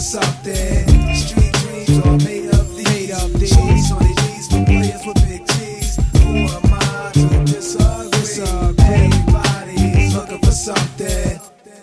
something. Street dreams are made of these. Shorties on their knees for players with big G's. Who am I to disagree? Everybody's looking for something.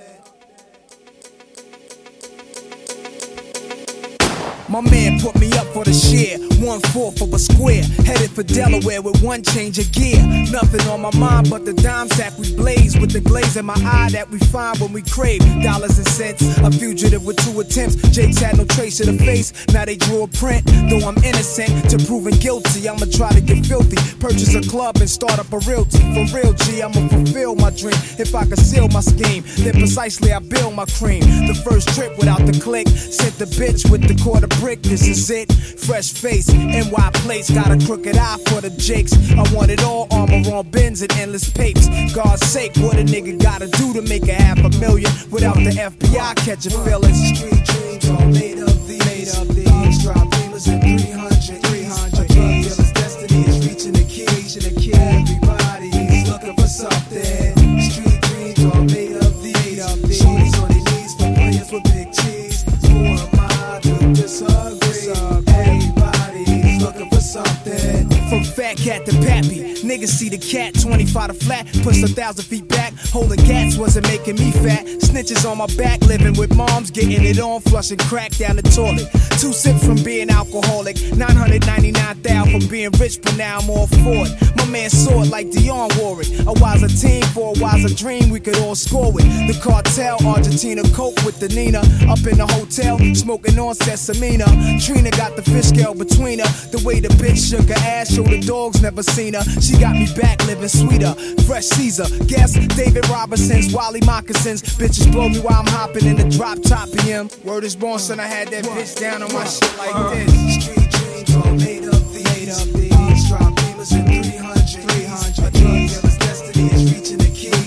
My man put me up for the share, 1/4 of a square, headed for Delaware with one change of gear. Nothing on my mind but the dime sack we blaze, with the glaze in my eye that we find when we crave dollars and cents. A fugitive with 2 attempts, Jake's had no trace of the face, now they drew a print. Though I'm innocent to proving guilty, I'ma try to get filthy, purchase a club and start up a realty. For real G, I'ma fulfill my dream. If I conceal my scheme, then precisely I build my cream. The first trip without the click, sent the bitch with the quarter brick. This is it, fresh face, NY plates, got a crooked eye for the jakes. I want it all, armor on bins and endless papes. God's sake, what a nigga gotta do to make $500,000 without the FBI catching feelings? Street dreams are made of these. Dogs drive Beamers and 300. A drug dealer's destiny is reaching the key. Everybody's looking for something. Street dreams are made of these. Shorties on their knees for players with big cheese. Who am I to disagree? Everybody's looking for something. From fat cat to pappy, niggas see the cat, 25 to flat, push 1,000 feet back. Holding cats wasn't making me fat. Snitches on my back, living with moms, getting it on, flushing crack down the toilet. 2 sips from being alcoholic, 999,000 from being rich, but now I'm all for it. My man saw it like Dionne wore it. A wiser team for a wiser dream, we could all score with. The cartel, Argentina, coke with the Nina. Up in the hotel, smoking on Sesamina. Trina got the fish scale between her. The way the bitch shook her ass, showed the dogs never seen her. She got me back living sweeter. Fresh Caesar, guess David Robinson's, Wally Moccasins. Bitches blow me while I'm hopping in the drop top PM. Word is born, son, I had that bitch down on my shit like this. Street dreams are made of these. Dogs drive Beamers and 300. A drug dealer's destiny is reaching the key.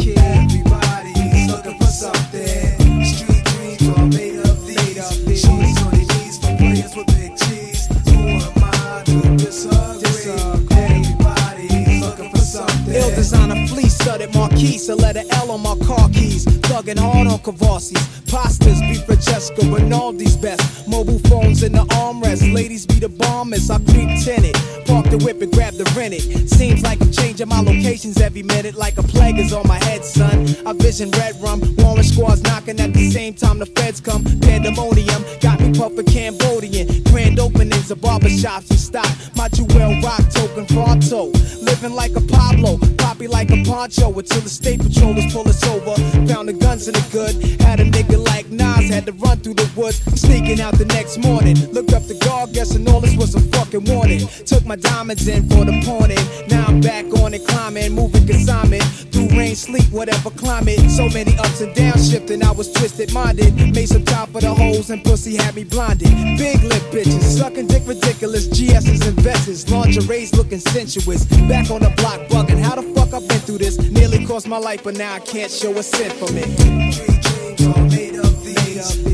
Everybody's looking for something. Street dreams are made of these. Shorties on their knees for players with big cheese. Who am I to disagree? Everybody's looking for something. Ill designer fleece, studded marquise, a letter L on my car keys. Thugging hard on Cavassis, pastas, beef Francesca, Rinaldi's best. Mobile phones in the armrest, ladies be the bombers. I creep tinted, park the whip and grab the rented. Seems like I'm changing my locations every minute, like a plague is on my head, son. I vision red rum, Warren squads knocking at the same time the feds come. Pandemonium, got me puffin' Cambodian. Grand openings of barbershops and stock. My jewel rock token pronto. Living like a Pablo, poppy like a poncho, until the state patrollers pull us over. Found the guns in the good, had a nigga like Nas, had to run through the woods. Sneaking out the next morning, looked up the guard, guessing all this was a fucking warning. Took my diamonds in for the pawning. Now I'm back on it, climbing, moving consignment. Through rain, sleet, whatever climate. So many ups and downs shifting, I was twisted minded. Made some time for the hoes and pussy had me blinded. Big lip bitches, sucking dick ridiculous. GS's and vests, lingerie's looking sensuous. Back on the block bugging, how the fuck I've been through this? Nearly cost my life, but now I can't show a cent from it. Street dreams are made of these.